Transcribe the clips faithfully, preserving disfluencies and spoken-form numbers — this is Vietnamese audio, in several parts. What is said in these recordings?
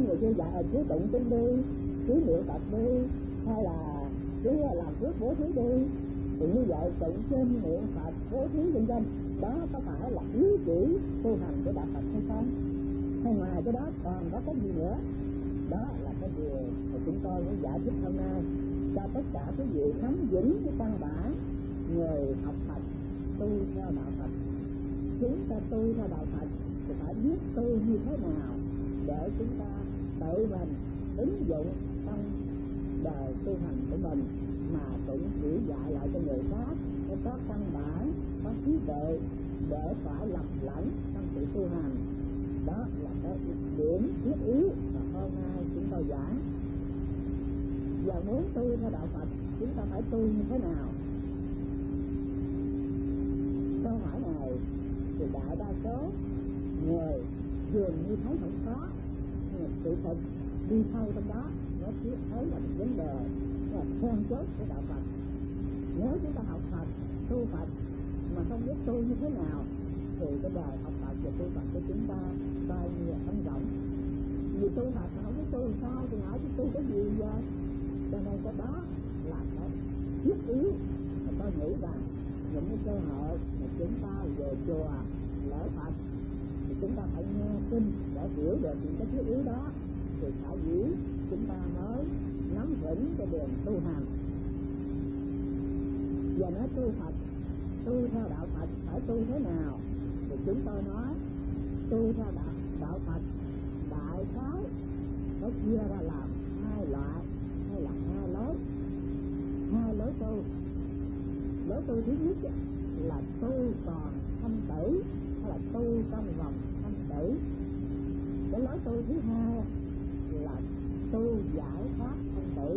người kia dạy cứ tụng kinh đi, cứ niệm Phật đi, hay là cứ làm phước bố thí đi, thì như vậy tụng kinh niệm Phật bố thí vân vân, đó có phải là ý chỉ tu hành của đạo Phật hay không? Hay ngoài cái đó còn có cái gì nữa? Đó là cái điều mà chúng tôi muốn giải thích hôm nay cho tất cả quý vị nắm vững cái căn bản. Người học Phật tu theo đạo Phật, chúng ta tu theo đạo Phật thì phải biết tu như thế nào để chúng ta tự mình ứng dụng trong đời tu hành của mình, mà cũng chỉ dạy lại cho người khác để có căn bản, có trí tuệ để phải lầm lẫn trong sự tu hành. Đó là cái điểm thiết yếu mà hôm nay chúng tôi giảng. Và muốn tu theo đạo Phật chúng ta phải tu như thế nào? Câu hỏi này thì đại đa số người dường như thấy không có, nhưng sự thật đi sâu trong đó nó chỉ thấy là một vấn đề là then chốt của đạo Phật. Nếu chúng ta học Phật, tu Phật mà không biết tu như thế nào thì cái đời học Phật và tu Phật của chúng ta bao nhiêu không rộng. Vì tu Phật mà không biết tu làm sao thì hỏi chứ tu cái gì vậy? Cho nên cái đó là cái thiết yếu mà tôi nghĩ rằng những cái cơ hội mà chúng ta về chùa lễ Phật thì chúng ta phải nghe kinh để hiểu được những cái thiết yếu đó, thì phải dĩ chúng ta mới nắm vững cái đường tu hành. Và nói tu Phật, tu theo đạo Phật phải tu thế nào? Thì chúng tôi nói tu theo đạo, đạo Phật đại khái nó chia ra làm hai loại hay là hai lối, hai lối tu. Lối tu thứ nhất là tu còn thanh tử hay là tu trong vòng thanh tử. Cái lối tu thứ hai là tu giải thoát thanh tử.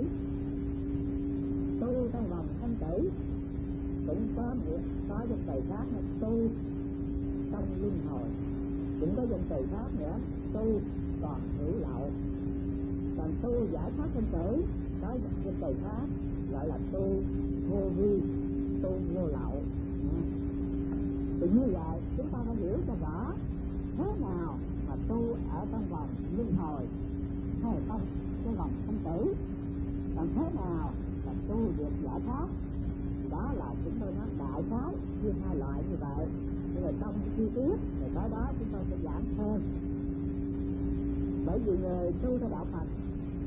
Tu trong vòng thanh tử cũng có một có danh từ khác là tu trong luân hồi, cũng có danh từ khác nữa tu còn hữu lậu. Còn tu giải thoát thanh tử có danh từ khác gọi là tu vô vi, tu vô lậu. Thì như vậy chúng ta phải hiểu cho rõ thế nào mà tu ở trong vòng luân hồi hay là trong cái vòng thanh tử, còn thế nào là tu được giải thoát. Đó là chúng tôi nói đại khái chia hai loại như vậy. Nhưng mà trong chi tiết thì cái đó chúng tôi sẽ giảng thêm. Bởi vì người tu theo đạo Phật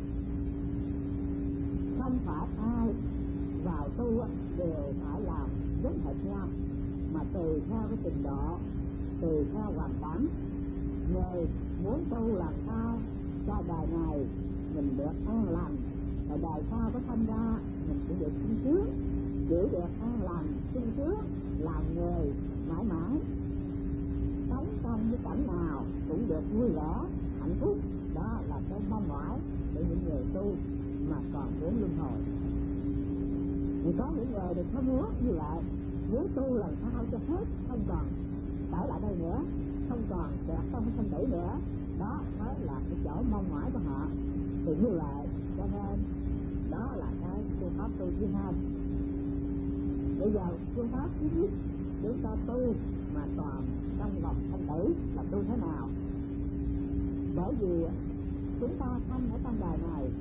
không phải ai vào tu đều phải làm giống hệt nhau, mà tùy theo cái trình độ, tùy theo hoàn cảnh. Người muốn tu làm sao cho đời này mình được an lành, và đời sau có sinh ra mình cũng được sung sướng, giữ được an lành sung sướng, làm người mãi mãi, sống trong cái cảnh nào cũng được vui vẻ hạnh phúc. Đó là cái mong mỏi của những người tu mà còn muốn luân hồi. Thì có những người thì không muốn như vậy, muốn tu làm sao cho hết, không còn trở lại đây nữa, không còn kẹt trong cái sinh tử nữa. Đó mới là cái chỗ mong mỏi của họ. Thì như vậy cho nên đó là cái phương pháp tu thứ hai. Bây giờ phương pháp thứ nhất chúng ta tu mà còn trong vòng thanh tử là tu thế nào? Bởi vì chúng ta không ở trong đời này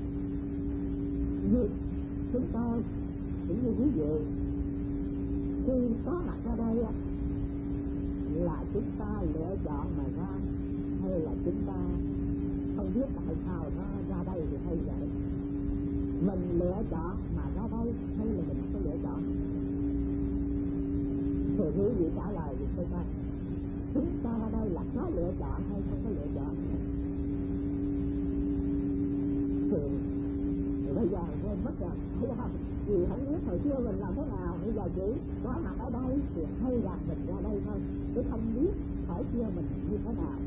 như chúng tôi cũng như quý vị, khi có mặt ra đây là chúng ta lựa chọn mà ra, hay là chúng ta không biết tại sao nó ra đây thì hay vậy? Mình lựa chọn mà ra đây hay là mình không có lựa chọn? Thì quý vị trả lời thì tôi coi chúng ta ra đây là có lựa chọn hay không có lựa chọn? Thì, thì bây giờ quên mất rồi, thấy không? Vì không biết hồi xưa mình làm thế nào, bây giờ chỉ có mặt ở đây thì hay rằng mình ra đây thôi, chứ không biết hỏi xưa mình như thế nào.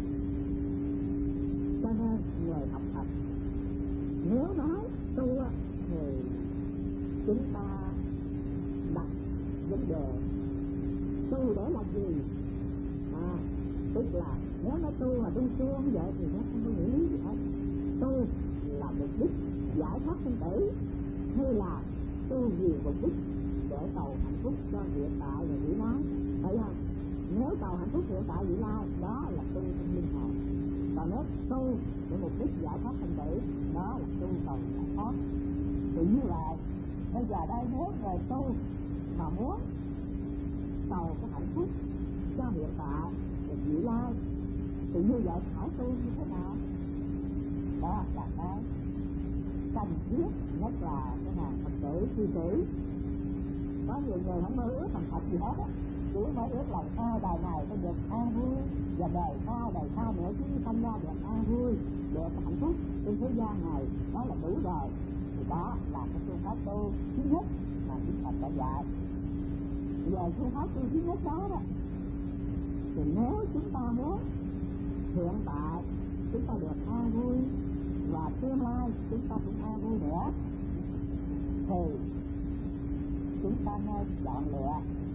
Cho nên người học Phật nếu nói tu thì chúng ta đặt vấn đề tu để làm gì? À, tức là nếu nó tu mà tu xuống vậy thì nó không có nghĩa lý gì hết. Tu là mục đích giải thoát sinh tử, hay là tu vì mục đích để cầu hạnh phúc cho hiện tại và vị lai? Thấy không? Nếu cầu hạnh phúc hiện tại vị lai, đó là tu trong linh hồn. Còn nếu tu để mục đích giải thoát sanh tử, đó là tu cầu giải thoát. Thì như vậy bây giờ đây nếu người tu mà muốn cầu cái hạnh phúc cho hiện tại và vị lai, thì như vậy phải tu như thế nào? Đó là cái cần thiết nhất là cái hàng Phật tử suy nghĩ. Có nhiều người không mơ ước thành Phật gì hết á, chỉ mơ ước là sao đời này tôi được an vui, và đời sau đời sau nữa chứ không ra được an vui, được hạnh phúc trên thế gian này, đó là đủ rồi. Thì đó là cái phương pháp tu thứ nhất mà Đức Phật đã dạy. Về phương pháp tu thứ nhất đó đó, thì nếu chúng ta muốn hiện tại chúng ta được an vui và tương lai chúng ta cũng an vui nữa, thì chúng ta nên chọn lựa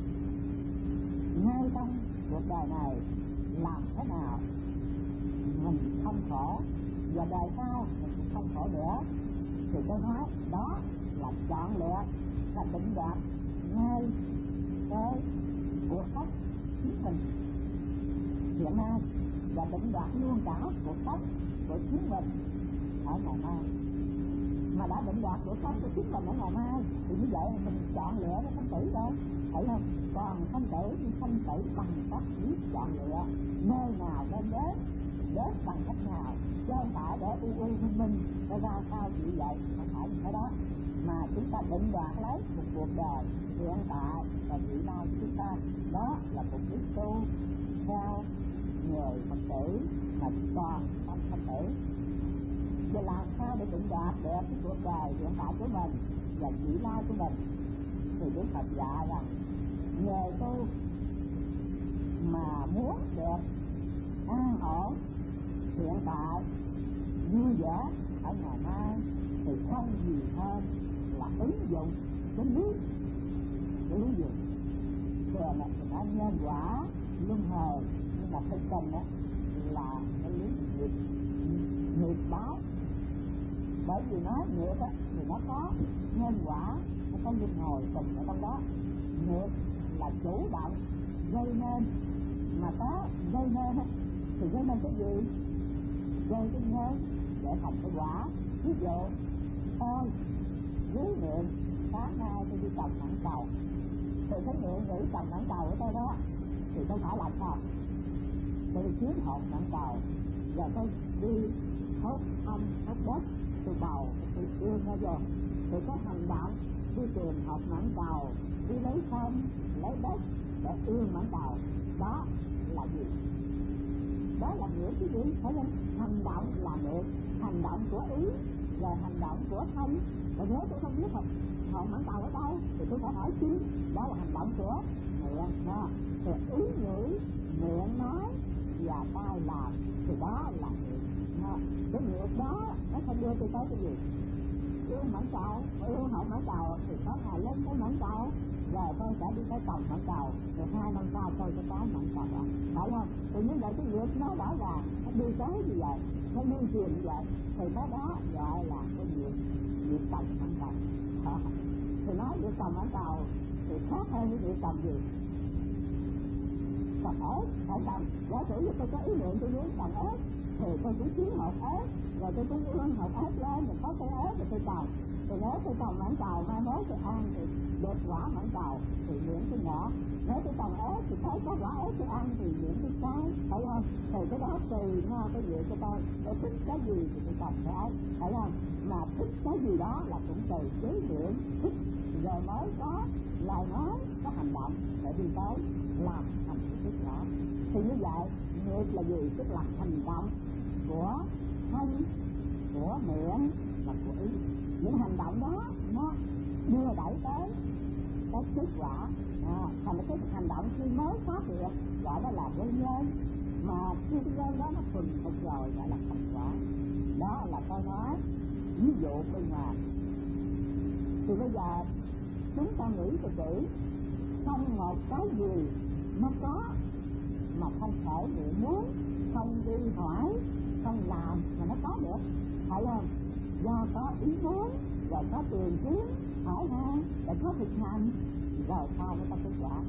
ngay trong cuộc đời này làm thế nào mình không khổ, và đời sau mình cũng không khổ nữa. Thì tôi nói đó là chọn lựa, là định đoạt ngay cái cuộc sống chính mình hiện nay, và định đoạt luôn cả cuộc sống của chính mình ở ngày mai. Mà đã định đoạt cuộc sống của chính mình ở ngày mai thì như vậy mình chọn lựa cái sanh tử đâu, thấy không? Còn sanh tử thì sanh tử bằng cách biết chọn lựa nơi nào nên đến, đến bằng cách nào, chứ không phải để u u minh minh để ra sao chỉ vậy, không phải như thế đó. Mà chúng ta định đoạt lấy một cuộc đời hiện tại và vị lai của chúng ta, đó là một biết tu theo người Phật tử mà còn trong sanh tử. Và làm sao để định đoạt được cái cuộc đời hiện tại của mình và vị lai của mình? Thì Đức Phật dạy rằng nhờ tu mà muốn được an ổn hiện tại, vui vẻ ở ngày mai, thì không gì hơn là ứng dụng cái lý cái lý gì thường là mình nói nhân quả luân hồi, nhưng mà thực tình đó là cái lý nghiệp nghiệp báo. Bởi vì nói nghiệp á thì nó có nhân quả, nó có luân hồi cùng ở trong đó. Nghiệp là chủ động gây nên, mà có gây nên á thì gây nên cái gì? Gây cái nhân để thành cái quả. Ví dụ tôi dưới niệm sáng nay tôi đi trồng mãng cầu, thì cái niệm nghĩ trồng mãng cầu của tôi đó thì tôi phải làm sao? Tôi đi kiếm hộp mãng cầu, rồi tôi đi hốt âm hốt đất, tôi bầu tôi ương ra vô, thì có hành động đi tìm hộp mãng cầu, đi lấy phân lấy đất để ương mãng cầu. Đó là gì? Đó là nghĩa cái gì? Thấy không? Hành động là niệm, hành động của ý, rồi hành động của thân. Và nếu tôi không biết hộp hộp mãng cầu ở đâu thì tôi phải hỏi chi? Đó là hành động của miệng đó. Thì ý nghĩ, miệng nói và tay làm, thì đó là niệm. Cái niệm đó nó không đưa tôi tới cái gì? Yêu mãng cầu, yêu hộp mãng cầu thì có ngày lên tới mãng cầu, rồi tôi sẽ đi tới trồng mãng cầu, rồi hai năm sau tôi sẽ có mãng cầu đó, phải không? Thì như vậy cái việc nó rõ ràng, nó đi tới như vậy, nó lưu truyền như vậy, thì cái đó gọi là cái việc việc trồng mãng cầu. Thì nói việc trồng mãng cầu thì khác hơn với việc trồng gì? Trồng ớt, phải trồng. Giả sử như tôi có ý niệm tôi muốn trồng ớt, thì tôi cũng kiếm hộp ớt, rồi tôi cũng ương hộp ớt lên, rồi có cây ớt rồi tôi trồng. Thì nếu tôi trồng mãng cầu, mai mốt tôi ăn thì được quả mãng cầu, thì miễn cái ngọt. Nếu tôi trồng ớt thì thấy có quả ớt tôi ăn thì miễn cái trái, phải không? Thì cái đó tùy nó cái việc của tôi, tôi thích cái gì thì tôi trồng cái ấy, phải không? Mà thích cái gì đó là cũng tùy chế niệm, thích rồi mới có lời nói, có hành động để đi tới làm thành cái thích đó. Thì như vậy nghiệp là gì? Tức là hành động của thân, của miệng và của ý. Những hành động đó nó đưa đẩy tới cái kết quả. À, thành cái hành động khi mới phát hiện gọi đó là nguyên nhân, mà khi cái nhân đó nó thuần thục rồi gọi là thành quả. Đó là tôi nói ví dụ bên ngoài. Thì bây giờ chúng ta nghĩ cho kỹ, không một cái gì nó có mà không thể bị muốn, không đi hỏi, không làm mà nó có được, phải không? Do có ý muốn, rồi có tiền kiếm, hỏi han, rồi có thực hành, rồi sau mới có kết quả. Thì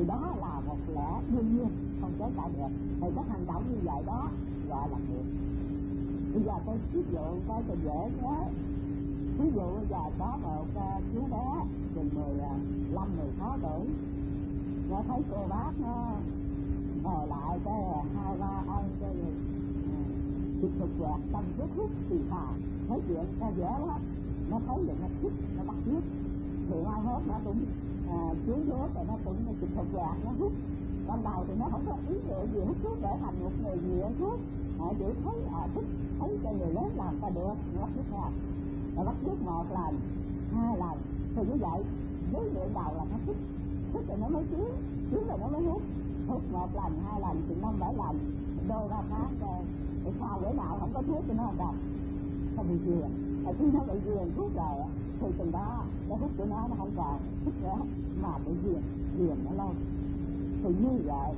thì đó là một lẽ đương nhiên không chối cãi được. Thì cái hành động như vậy đó gọi là nghiệp. Bây giờ tôi ví dụ coi cho dễ nhớ. Ví dụ bây giờ có một uh, chú bé chừng mười lăm mười sáu tuổi, nó thấy cô bác nó ngồi lại cái hai ba ông cái chụp chụp quẹt tâm rất hút thì thà thấy chuyện ta dễ lắm, nó thấy được nó thích, nó bắt chước thì mai hết nó cũng à, chú rốt rồi nó cũng chụp chụp quẹt nó hút. Ban đầu thì nó không có ý nghĩa gì hút thuốc để thành một người nghiện thuốc, họ chỉ thấy à, thích thấy cho người lớn làm ta được, nó bắt chước nha. Nó bắt chước một lần hai lần thì như vậy với nguyện đầu là nó thích, thích rồi nó mới chiếu, chiếu rồi nó mới hút, hút một lần hai lần thì năm bảy lần đôi ba tháng rồi thì sao bữa nào không có thuốc thì nó không đọc, nó bị ghiền. Thì khi nó bị ghiền thuốc rồi thì từ đó cái hút của nó nó không còn thích nữa mà bị ghiền, ghiền nó lâu. Thì như vậy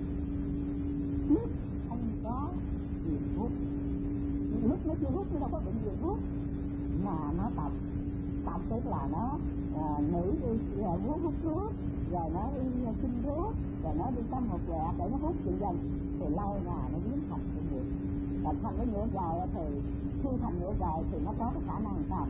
lúc không có ghiền thuốc, lúc nó chưa hút nó đâu có bị ghiền thuốc mà nó tập, tập tức là nó à, nghĩ đi rồi muốn hút thuốc, rồi nó đi xin thuốc, rồi nó đi tâm một quẹt để nó hút dần dần thì lâu ngày nó biến thành cái nghiệp. Còn thành cái nghiệp rồi thì khi thành nghiệp rồi thì nó có cái khả năng sao?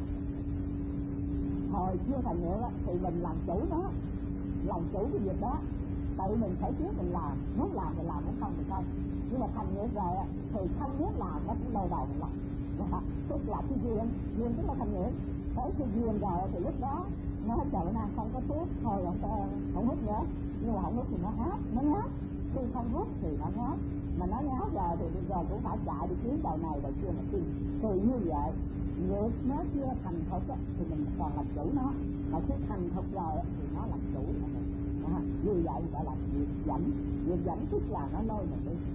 Hồi chưa thành nghiệp thì mình làm chủ nó, làm chủ cái việc đó, tự mình phải trước mình làm, muốn làm thì làm, muốn không thì không. Nhưng mà thành nghiệp rồi thì không muốn làm nó cũng lâu đầu mình làm. Tức là cái duyên, duyên tức là thành nghiệp. Tới cái duyên rồi thì lúc đó nó trở nên không có thuốc, thôi không, không hút nữa. Nhưng mà không hút thì nó hát, nó ngáp. Khi không hút thì nó ngáp. Mà nó ngáp rồi thì bây giờ cũng phải chạy đi kiếm đầu này đầu kia mà tìm. Thì như vậy, nghiệp nó chưa thành thục thì mình còn làm chủ nó. Mà khi thành thục rồi thì nó làm chủ là mình. À, như vậy gọi là nghiệp dẫn. Nghiệp dẫn tức là nó lôi mình đi.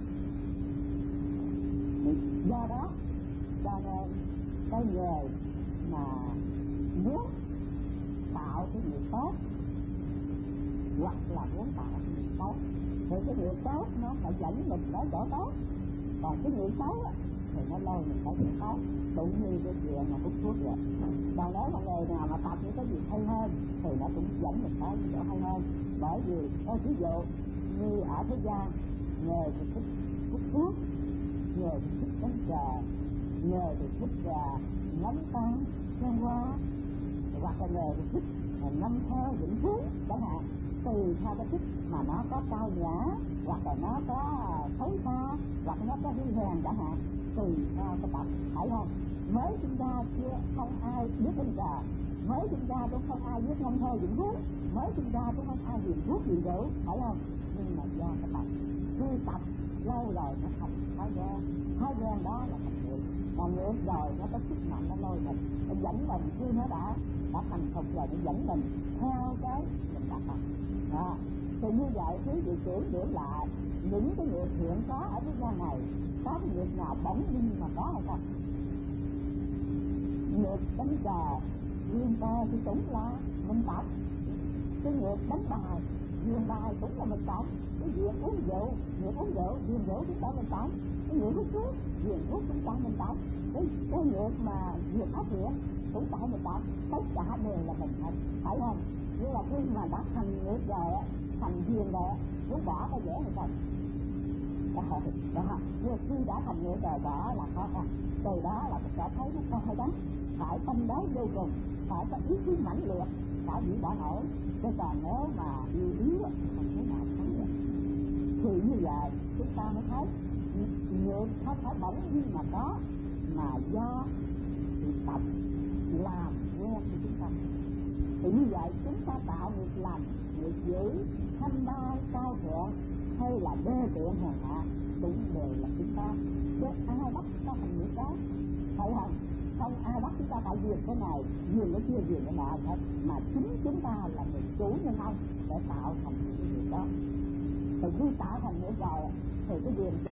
Do đó, cho nên cái người mà muốn tạo cái nghiệp tốt hoặc là muốn tạo cái nghiệp tốt thì cái nghiệp tốt nó phải dẫn mình tới chỗ tốt, còn cái nghiệp xấu thì nó lôi mình tới chỗ tốt. Đúng như cái chuyện mà hút thuốc vậy. Còn nếu mà người nào mà tập những cái gì hay hơn thì nó cũng dẫn mình tới chỗ hay hơn. Bởi vì có ví dụ như ở thế gian, người thì thích hút thuốc, người thì thích đánh cờ, người thì thích uh, ngắm trăng xem hoa, hoặc là người thì thích uh, ngâm thơ vĩnh phú chẳng hạn. Tùy theo cái thích mà nó có cao nhã, hoặc là nó có uh, xấu xa, hoặc nó có hư hèn chẳng hạn, tùy theo cái tập, phải không? Mới sinh ra chưa không ai biết đánh cờ, mới sinh ra cũng không ai biết ngâm thơ vĩnh phú, mới sinh ra cũng không ai nghiện thuốc nghiện rượu, phải không? Nhưng mà do cái tập, khi tập lâu rồi nó thành thói quen, thói quen đó là thành nghiệp. Còn nghiệp rồi nó có sức mạnh nó lôi mình, nó dẫn mình khi nó đã đã thành thục rồi, nó dẫn mình theo cái mình đã tập. Đó. Thì như vậy quý vị tưởng điểm lại những cái nghiệp hiện có ở thế gian này, có cái nghiệp nào bỗng nhiên mà có hay không? Nghiệp đánh cờ, duyên cờ thì cũng là mình tập. Cái nghiệp đánh bài, duyên bài cũng là mình tập. Cái việc uống rượu, việc uống rượu, duyên rượu cũng tại mình tập. Cái việc hút thuốc, duyên thuốc cũng tại mình tập. Cái, cái việc mà việc áp việc cũng tại mình tập. Tất cả đều là mình hết, phải không? Nhưng mà khi mà đã thành nghiệp rồi, thành duyên rồi, muốn bỏ có dễ hay không? Đó, đó. Nhưng khi đã thành nghiệp rồi bỏ là khó khăn. Từ đó là mình sẽ thấy nó không hay đắng. Phải tâm đáo vô cùng, phải có ý chí mãnh liệt, phải bị bỏ nổi. Chứ còn nếu mà yêu yếu thì không thể nào thắng được. Thì như vậy chúng ta mới thấy nghiệp không phải bỗng nhiên mà có, mà do sự tập làm quen của chúng ta. Thì như vậy chúng ta tạo nghiệp lành, nghiệp dữ, thanh đa cao thượng hay là đê tiện hèn hạ cũng đều là chúng ta. Chứ ai bắt chúng ta thành nghiệp đó, phải không? Không ai bắt chúng ta phải duyên cái này, duyên cái kia, duyên cái nọ hết, mà chính chúng ta là người chủ nhân ông để tạo thành những cái việc đó. Thì khi tạo thành nghiệp rồi thì cái duyên